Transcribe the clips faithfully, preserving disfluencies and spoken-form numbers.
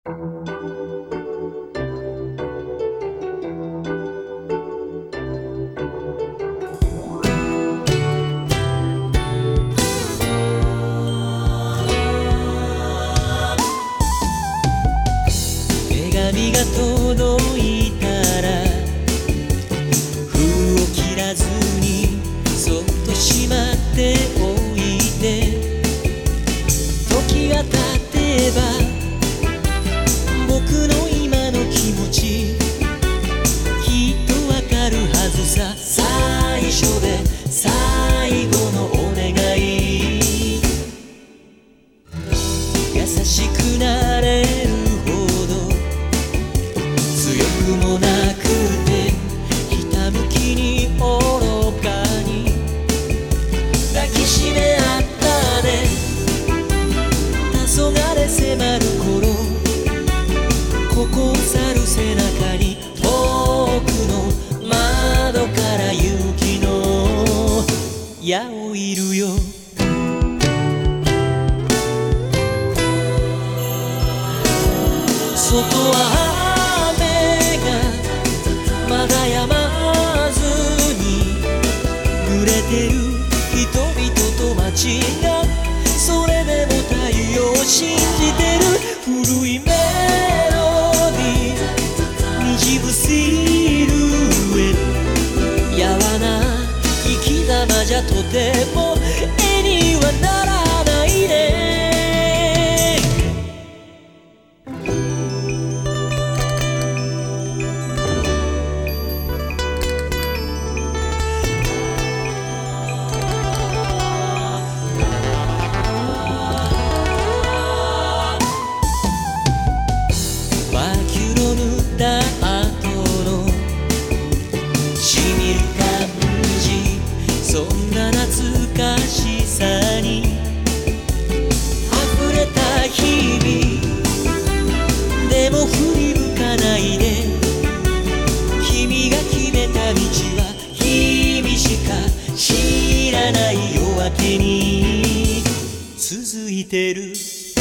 手紙が届いたら封を切らずにそっとしまっておいて、時が経てば僕の今の気持ちきっとわかるはずさ。最初で最後のお願い、優しくなれるほど強くもなくてひたむきに愚かに抱きしめ合ったね。黄昏迫る頃ここを去る背中に遠くの窓から雪の矢を射るよ。外は雨がまだ止まずに濡れてる人々と街が、それでも太陽を信じてる。古いメロディーにじむシルエット、やわな生き様じゃとても絵にはならないね。そんな懐かしさに溢れた日々でも振り向かないで、君が決めた道は君しか知らない夜明けに続いてる。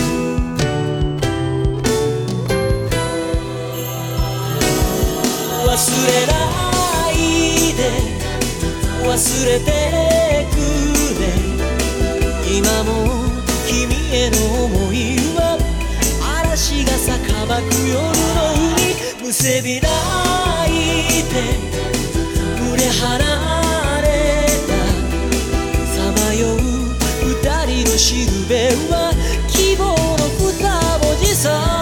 忘れないで忘れてくれ、今も君への想いは嵐がさばく夜の海、むせび泣いて群れ離れたさまよう二人のしるべは希望の二文字さ。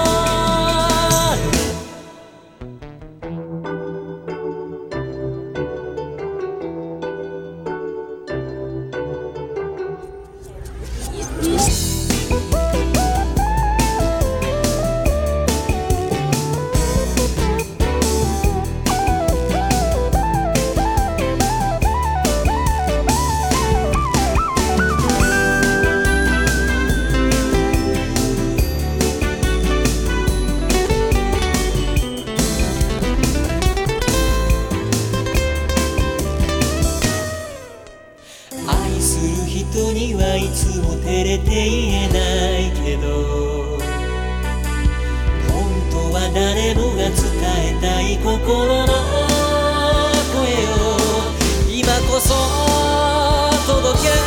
人にはいつも照れて言えないけど、本当は誰もが伝えたい心の声を今こそ届け。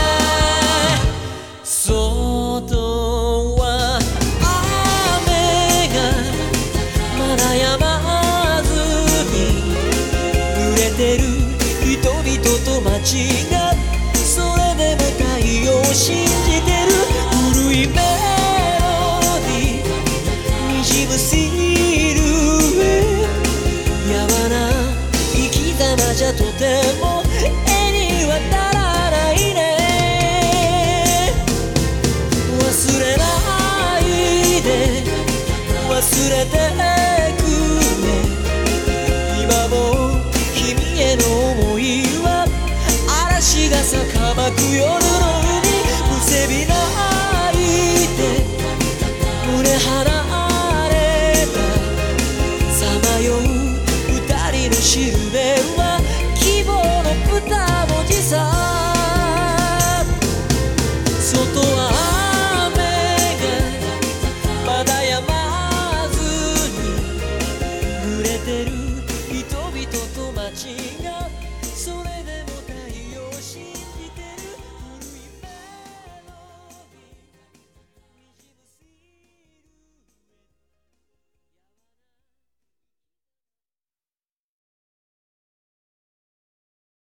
外は雨がまだ止まずに濡れてる人々と街が、それでも太陽を信じてる。古いメロディーにじむシルエット、やわな生き様じゃとても